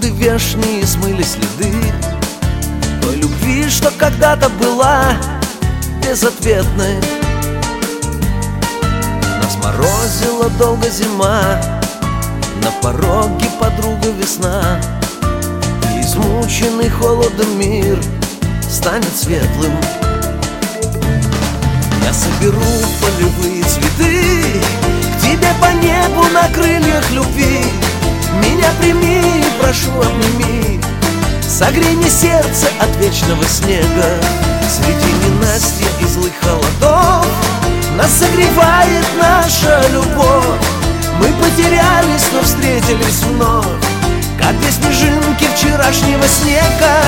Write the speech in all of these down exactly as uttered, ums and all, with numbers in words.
годы вешние смыли следы той любви, что когда-то была безответной. Нас морозила долго зима, на пороге подруга весна, и измученный холодом мир станет светлым. Я соберу полевые цветы к тебе по небу на крыльях любви. Меня прими, прошу, обними, согрей мне сердце от вечного снега. Среди ненастья и злых холодов нас согревает наша любовь. Мы потерялись, но встретились вновь, как две снежинки вчерашнего снега.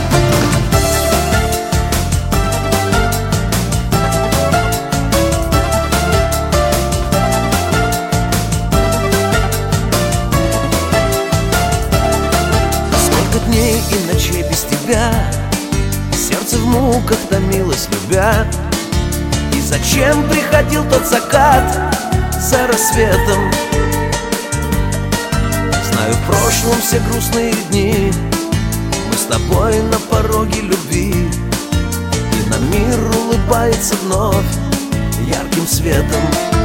Сколько дней и ночей без тебя, сердце в муках томилось, любя. И зачем приходил тот закат за рассветом? Знаю, в прошлом все грустные дни мы с тобой на пороге любви, и на мир улыбается вновь ярким светом.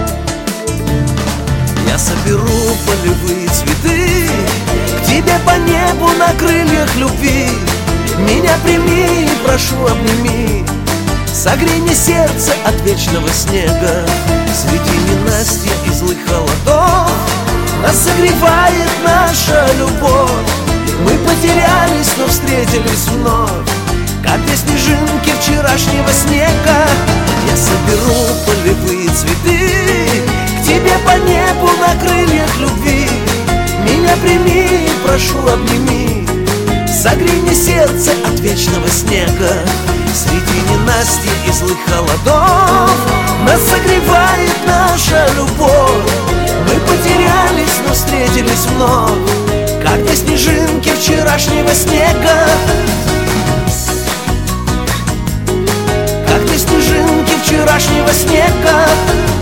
Я соберу полевые цветы к тебе по небу на крыльях любви. Меня прими, прошу, обними, согрей мне сердце от вечного снега. Среди ненастья и злых холодов нас согревает наша любовь. Мы потерялись, но встретились вновь, как две снежинки вчерашнего снега. Я соберу полевые цветы к тебе по небу на крыльях любви. Меня прими, прошу, обними, согрей мне сердце от вечного снега. Среди ненастья и злых холодов нас согревает наша любовь. Мы потерялись, но встретились вновь, как две снежинки вчерашнего снега. Как две снежинки вчерашнего снега.